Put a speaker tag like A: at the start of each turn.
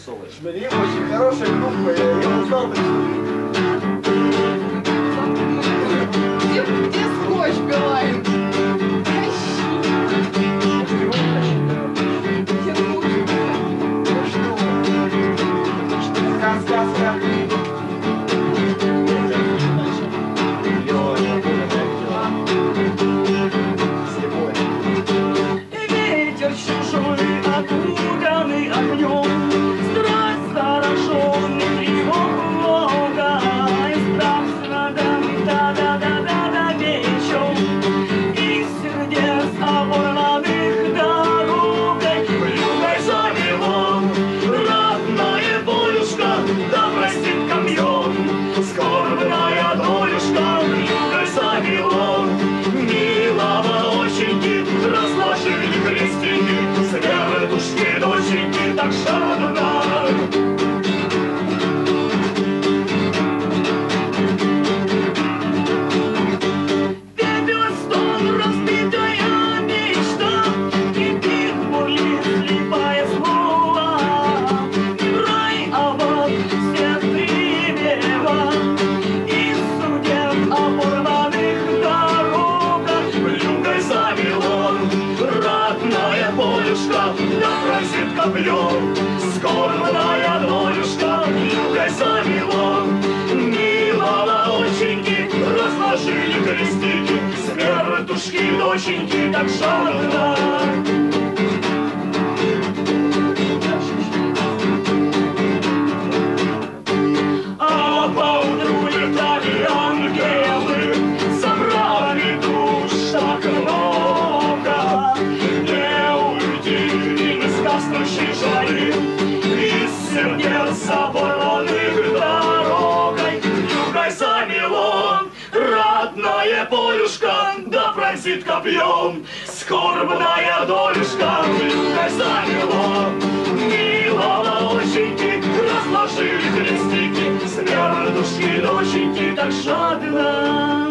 A: Шмели очень хорошая группа, я узнал
B: Где скотч, Билайн?
C: Ветер чужой, окутанный огнем, страсть зараженный его много, и страшно да вечер, и сердец оборванных дорогой, югой завело, родная полюшка, да простит камьон, скорбная долюшка, югой завело, милого оченьки, разложили крестики, свердушки, доченьки, так жадно. Пепел стон, разбитая мечта, и пик бурлит, слепая слова, не в рай, а в ад, свет привела, и судеб оборванных дорогах, югой завело, родная полюшка, да просит копьем, скорбная долюшка, югой завело, милого оченьки, разложили крестики, смертушки, доченьки, так жадно. А поутру летали ангелы, забрали душ так много, не уйти им из гаснущей жары, из сердец оборванных дорогой, югой замело, родная полюшка, да пронзит копьем, скорбная долюшка, югой замело, милого оченьки, разложили крестики, смертушки, доченьки, так жадно.